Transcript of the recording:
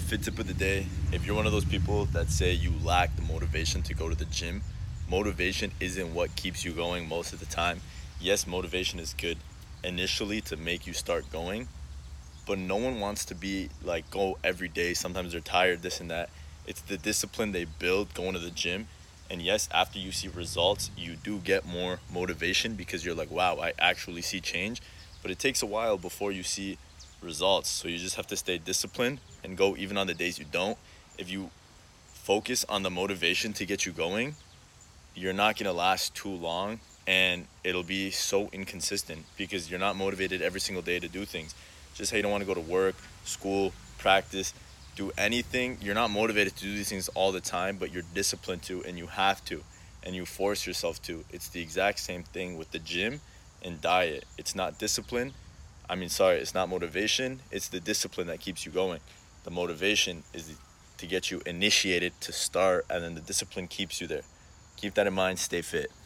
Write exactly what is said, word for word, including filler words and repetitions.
fit tip of the day. If you're one of those people that say you lack the motivation to go to the gym, motivation isn't what keeps you going most of the time. Yes, motivation is good initially to make you start going, but no one wants to be like go every day. Sometimes they're tired, this and that. It's the discipline they build going to the gym. And yes, after you see results, you do get more motivation because you're like, wow, I actually see change. But it takes a while before you see results. So you just have to stay disciplined and go even on the days you don't. If you focus on the motivation to get you going, you're not going to last too long, and it'll be so inconsistent because you're not motivated every single day to do things. Just say you don't want to go to work, school, practice, do anything. You're not motivated to do these things all the time, but you're disciplined to, and you have to, and you force yourself to. It's the exact same thing with the gym and diet. It's not discipline. I mean, sorry, it's not motivation. It's the discipline that keeps you going. The motivation is to get you initiated to start, and then the discipline keeps you there. Keep that in mind. Stay fit.